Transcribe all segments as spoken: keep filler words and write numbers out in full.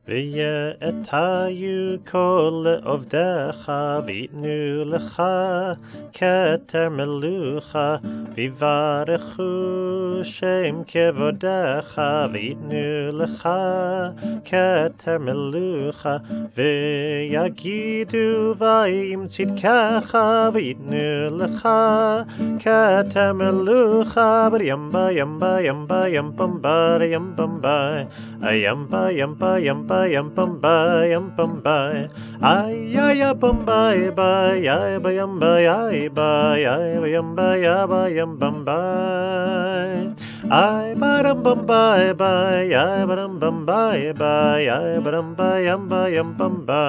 ויאתיו כל עבדיך ויתנו לך כתר מלוכה ויברכו שם כבודך ויתנו לך כתר מלוכה ויגידו ויהי צדקך ויתנו לך כתר מלוכה ימבה ימבה ימבה ימבה ימבה ימבה yamba yamba yamba yamba yamba ay ay yamba yamba yamba yamba yamba yamba yamba yamba ay baram bamba yamba baram bamba yamba baram yamba yamba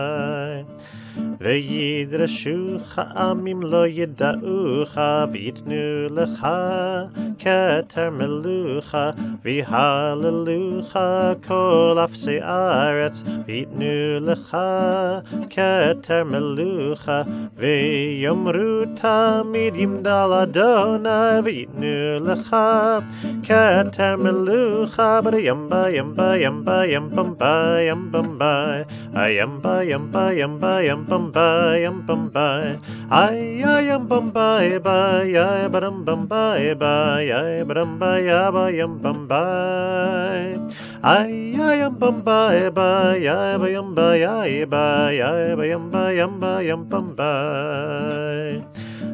וידרשוך עמים לא ידעוך ויתנו לך כתר מלוכה ויהללוך כל אפסי ארץ ויתנו לך כתר מלוכה ויאמרו תמיד ימדל אדוני ויתנו לך כתר מלוכה ימבה ימבה ימבה ימבה ימבה ימבה ימבה ימבה yum bye yum bum bye ay ay yum bum bye bye ay bum bum bye bye ay bum bye bye yum bum bye ay ay yum bum bye bye ay yum bye bye ay yum bye yum bye yum bum bye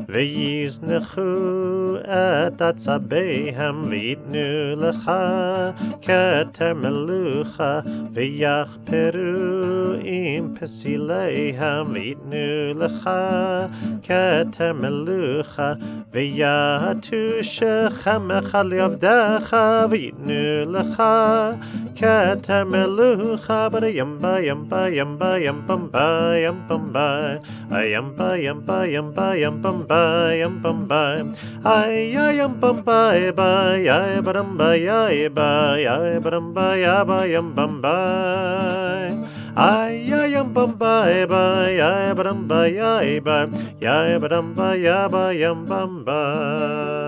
ויזנחו את עצביהם ויתנו לך כתר מלוכה ויחפרו עם פסיליהם ויתנו לך כתר מלוכה ויעטו שכמך לעבדך ויתנו לך כתר מלוכה ימבה ימבה ימבה ימבה ימבה ימבה ימבה ימבה ימבה yum bum bye ay ay yum bum bye bye ay bum bye ay bye ay bum bye ay yum bum bye ay ay yum bum bye bye ay bum bye ay bye ay bum bye ay yum bum bye